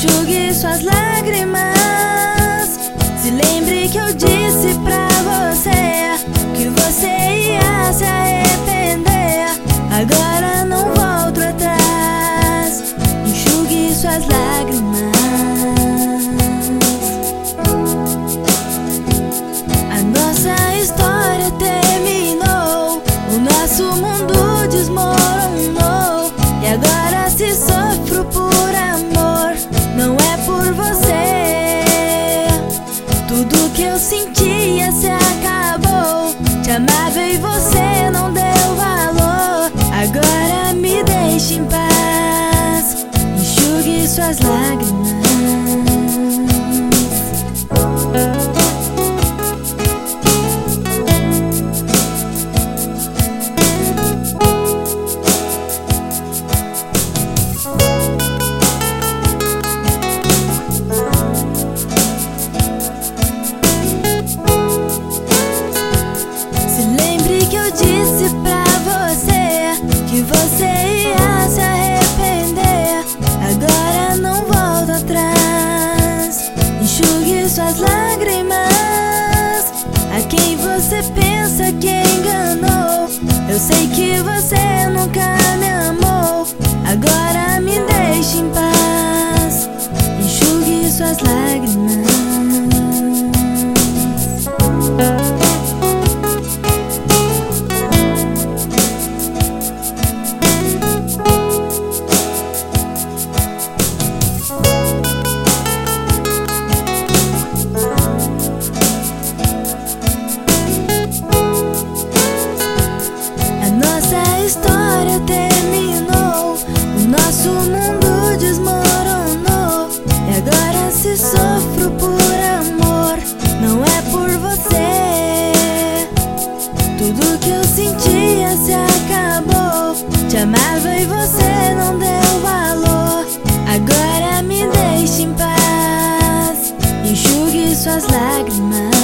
enxugue suas lágrimas. Se lembre que eu disse pra você que você ia se arrepender. Agora não volto atrás. Enxugue suas lágrimas. A nossa história terminou, o nosso mundo desmoronou. E agora se sofro por amor, não é por você. Tudo que eu sentia se acabou. Te amava e você não deu valor. Agora me deixe em paz. Enxugue suas lágrimas. Disse pra você que você ia se arrepender. Agora não volta atrás. Enxugue suas lágrimas. A quem você pensa que enganou, eu sei que você nunca me amou. Agora me deixe em paz. Enxugue suas lágrimas. A história terminou, o nosso mundo desmoronou. E agora se sofro por amor, não é por você. Tudo que eu sentia se acabou. Te amava e você não deu valor. Agora me deixe em paz. Enxugue suas lágrimas.